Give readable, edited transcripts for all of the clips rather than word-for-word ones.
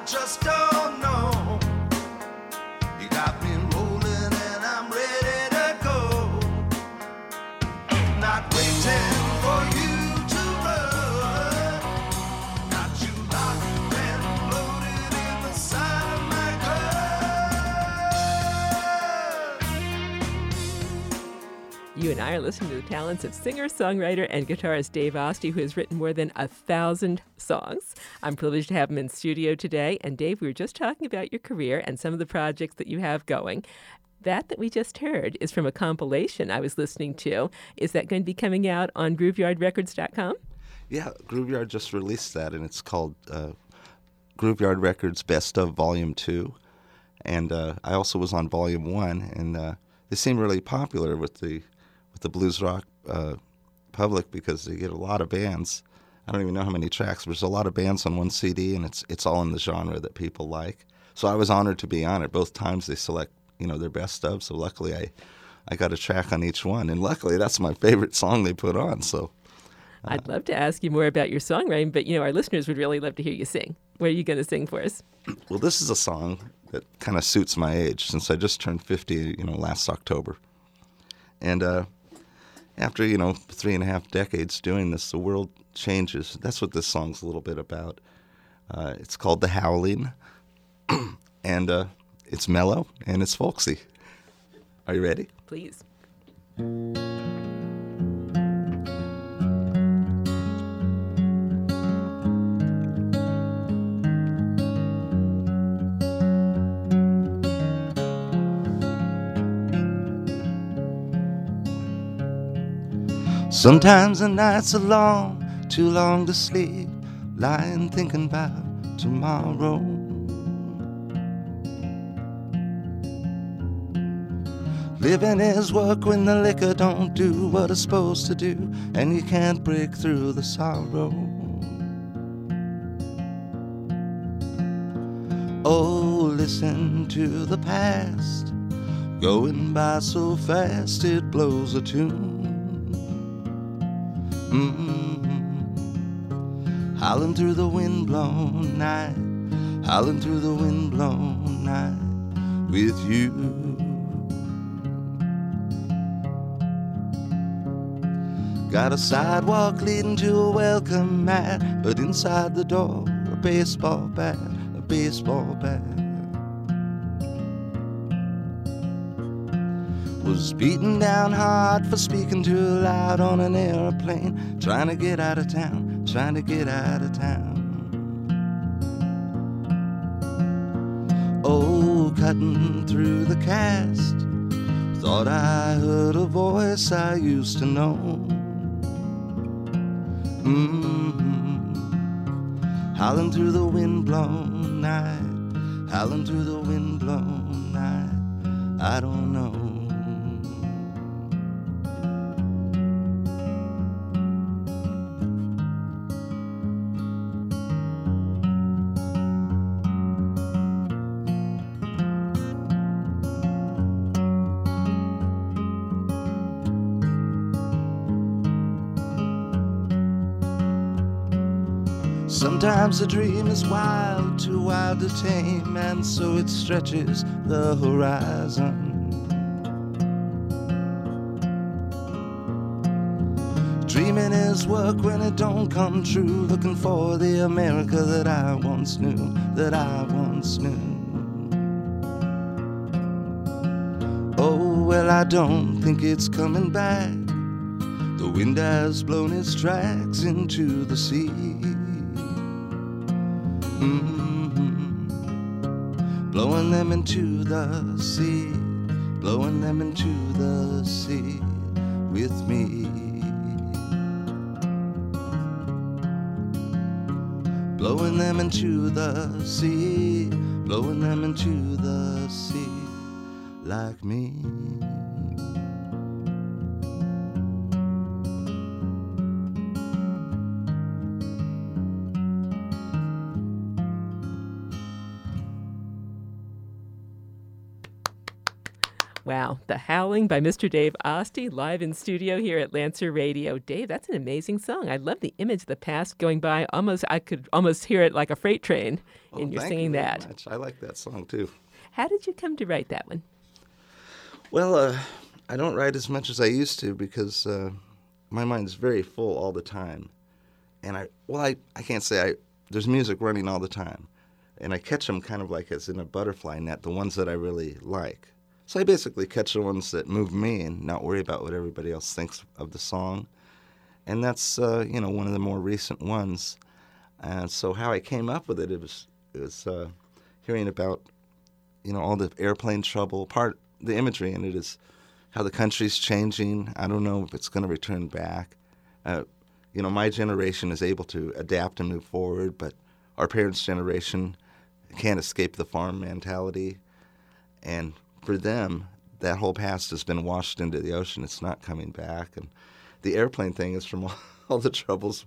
just don't know. You got me rolling and I'm ready to go. Not waiting for you to run. Got you locked and loaded in the side of my gun. You and I are listening to the talents of singer, songwriter, and guitarist Dave Oste, who has written more than 1,000 songs. I'm privileged to have him in studio today. And Dave, we were just talking about your career and some of the projects that you have going. That we just heard is from a compilation I was listening to. Is that going to be coming out on GrooveyardRecords.com? Yeah, Grooveyard just released that, and it's called Grooveyard Records Best of Volume 2. And I also was on Volume 1, and they seem really popular with the blues rock public because they get a lot of bands. I don't even know how many tracks, but there's a lot of bands on one CD, and it's all in the genre that people like. So I was honored to be on it. Both times they select, their best of, so luckily I got a track on each one. And luckily that's my favorite song they put on. So I'd love to ask you more about your songwriting, but, our listeners would really love to hear you sing. What are you going to sing for us? Well, this is a song that kind of suits my age since I just turned 50, last October. And after, 3.5 decades doing this, the world changes. That's what this song's a little bit about. It's called The Howling, and it's mellow and it's folksy. Are you ready? Please. Sometimes the nights are long, too long to sleep, lying thinking about tomorrow. Living is work when the liquor don't do what it's supposed to do, and you can't break through the sorrow. Oh, listen to the past, going by so fast it blows a tune. Howling through the wind-blown night, howling through the wind-blown night with you. Got a sidewalk leading to a welcome mat, but inside the door a baseball bat, a baseball bat. Was beaten down hard for speaking too loud on an airplane, trying to get out of town, trying to get out of town. Oh, cutting through the cast, thought I heard a voice I used to know. Howling through the wind-blown night, howling through the wind-blown night, I don't know. Sometimes a dream is wild, too wild to tame, and so it stretches the horizon. Dreaming is work when it don't come true, looking for the America that I once knew, that I once knew. Oh, well, I don't think it's coming back. The wind has blown its tracks into the sea. Blowing them into the sea, blowing them into the sea with me. Blowing them into the sea, blowing them into the sea like me. Wow. The Howling by Mr. Dave Oste, live in studio here at Lancer Radio. Dave, that's an amazing song. I love the image of the past going by. I could almost hear it like a freight train, and you're Thank singing you very that. much. I like that song, too. How did you come to write that one? Well, I don't write as much as I used to because my mind's very full all the time. And I can't say there's music running all the time. And I catch them kind of like as in a butterfly net, the ones that I really like. So I basically catch the ones that move me and not worry about what everybody else thinks of the song. And that's, one of the more recent ones. And so how I came up with it was hearing about, all the airplane trouble. The imagery in it is how the country's changing. I don't know if it's going to return back. My generation is able to adapt and move forward, but our parents' generation can't escape the farm mentality. And for them, that whole past has been washed into the ocean. It's not coming back. And the airplane thing is from all the troubles,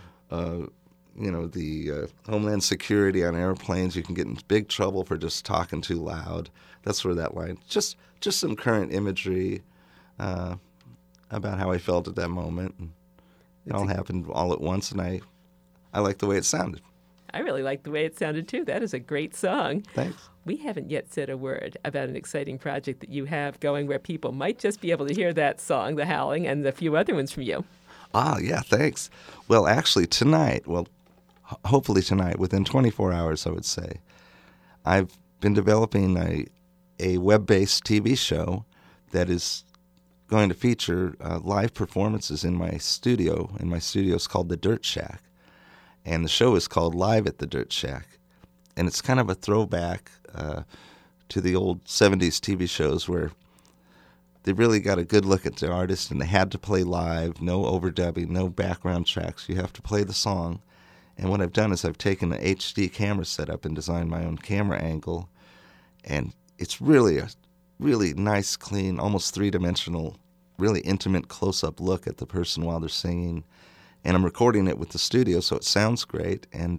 the Homeland Security on airplanes. You can get in big trouble for just talking too loud. That's where that line, just some current imagery about how I felt at that moment. And it all happened all at once, and I like the way it sounded. I really like the way it sounded, too. That is a great song. Thanks. We haven't yet said a word about an exciting project that you have going where people might just be able to hear that song, The Howling, and a few other ones from you. Yeah, thanks. Well, actually, hopefully tonight, within 24 hours, I would say, I've been developing a web-based TV show that is going to feature live performances in my studio. And my studio is called The Dirt Shack. And the show is called Live at the Dirt Shack. And it's kind of a throwback to the old 70s TV shows where they really got a good look at the artist and they had to play live, no overdubbing, no background tracks. You have to play the song. And what I've done is I've taken an HD camera setup and designed my own camera angle. And it's really a really nice, clean, almost three-dimensional, really intimate close-up look at the person while they're singing. And I'm recording it with the studio, so it sounds great. And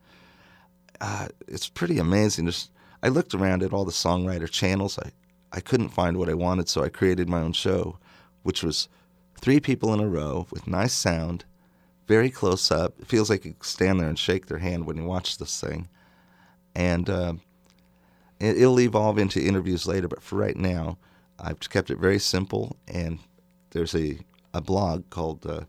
it's pretty amazing. I looked around at all the songwriter channels. I couldn't find what I wanted, so I created my own show, which was 3 people in a row with nice sound, very close up. It feels like you can stand there and shake their hand when you watch this thing. And it'll evolve into interviews later, but for right now, I've kept it very simple. And there's a blog called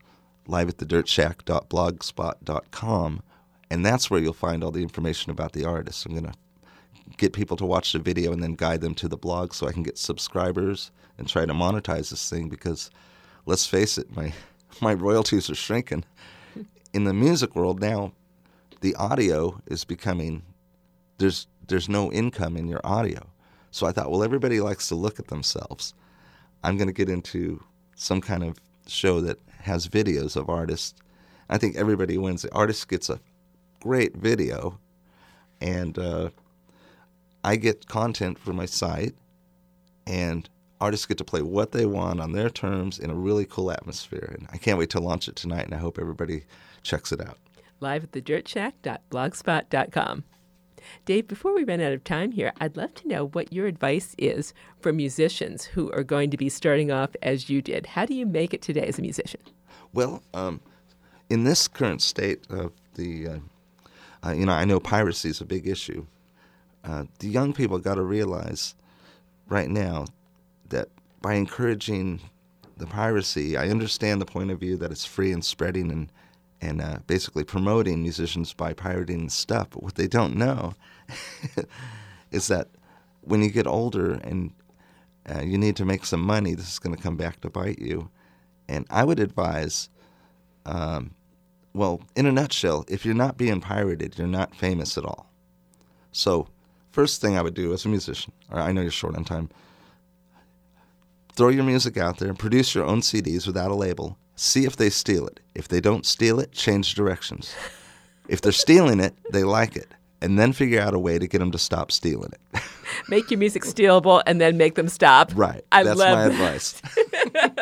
liveatthedirtshack.blogspot.com, and that's where you'll find all the information about the artist. I'm going to get people to watch the video and then guide them to the blog so I can get subscribers and try to monetize this thing because, let's face it, my royalties are shrinking. In the music world now, the audio is becoming, there's no income in your audio. So I thought, well, everybody likes to look at themselves. I'm going to get into some kind of show that has videos of artists. I think everybody wins. The artist gets a great video, and I get content for my site, and artists get to play what they want on their terms in a really cool atmosphere. And I can't wait to launch it tonight, and I hope everybody checks it out. Live at thedirtshack.blogspot.com. Dave, before we run out of time here, I'd love to know what your advice is for musicians who are going to be starting off as you did. How do you make it today as a musician? Well, in this current state of the, I know piracy is a big issue. The young people got to realize right now that by encouraging the piracy, I understand the point of view that it's free and spreading and basically promoting musicians by pirating stuff. But what they don't know is that when you get older and you need to make some money, this is going to come back to bite you. And I would advise, in a nutshell, if you're not being pirated, you're not famous at all. So first thing I would do as a musician, or I know you're short on time, throw your music out there and produce your own CDs without a label. See if they steal it. If they don't steal it, change directions. If they're stealing it, they like it. And then figure out a way to get them to stop stealing it. Make your music stealable and then make them stop. Right. That's my advice.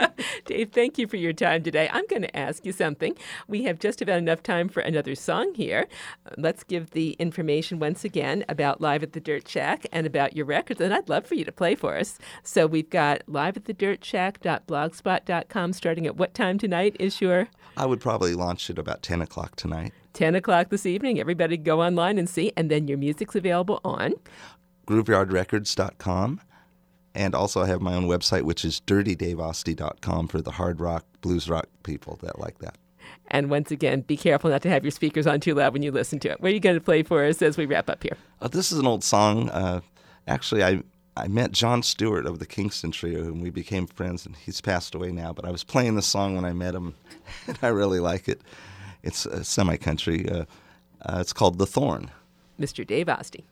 Dave, thank you for your time today. I'm going to ask you something. We have just about enough time for another song here. Let's give the information once again about Live at the Dirt Shack and about your records, and I'd love for you to play for us. So we've got liveatthedirtshack.blogspot.com starting at what time tonight is your... I would probably launch it about 10 o'clock tonight. 10 o'clock this evening. Everybody go online and see, and then your music's available on... GrooveyardRecords.com. And also I have my own website, which is DirtyDaveAustie.com for the hard rock, blues rock people that like that. And once again, be careful not to have your speakers on too loud when you listen to it. What are you going to play for us as we wrap up here? This is an old song. Actually, I met John Stewart of the Kingston Trio, and we became friends, and he's passed away now. But I was playing this song when I met him, and I really like it. It's semi-country. It's called The Thorn. Mr. Dave Ostie.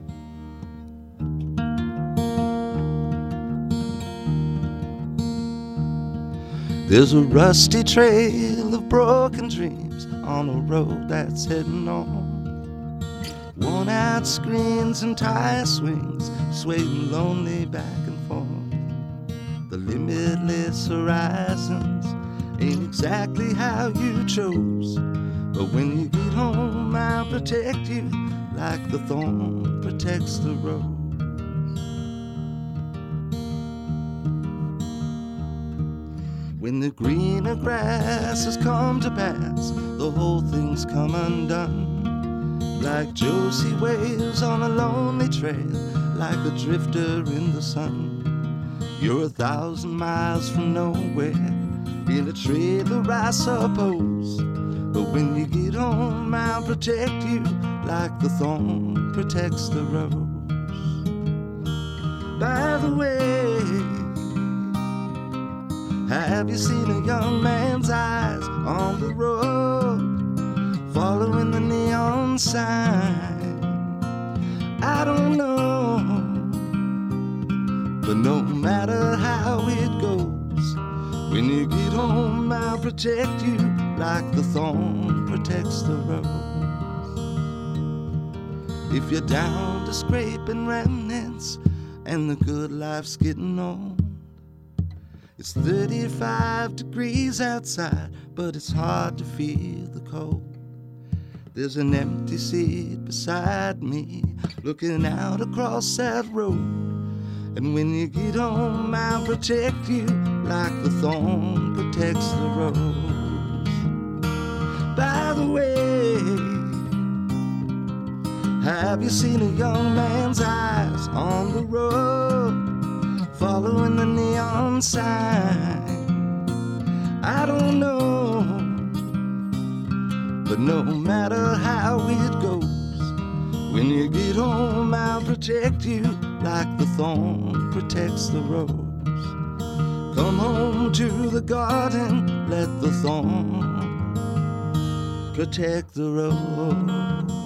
There's a rusty trail of broken dreams on a road that's heading on. Worn-out screens and tire swings, swaying lonely back and forth. The limitless horizons ain't exactly how you chose, but when you get home, I'll protect you like the thorn protects the rose. When the greener grass has come to pass, the whole thing's come undone. Like Josie waves on a lonely trail, like a drifter in the sun. You're 1,000 miles from nowhere, in a trailer I suppose. But when you get home, I'll protect you like the thorn protects the rose. By the way, have you seen a young man's eyes on the road, following the neon sign? I don't know, but no matter how it goes, when you get home, I'll protect you like the thorn protects the rose. If you're down to scraping remnants and the good life's getting old, it's 35 degrees outside, but it's hard to feel the cold. There's an empty seat beside me, looking out across that road. And when you get home, I'll protect you like the thorn protects the rose. By the way, have you seen a young man's eyes on the road, following the neon sign? I don't know, but no matter how it goes, when you get home, I'll protect you like the thorn protects the rose. Come home to the garden, let the thorn protect the rose.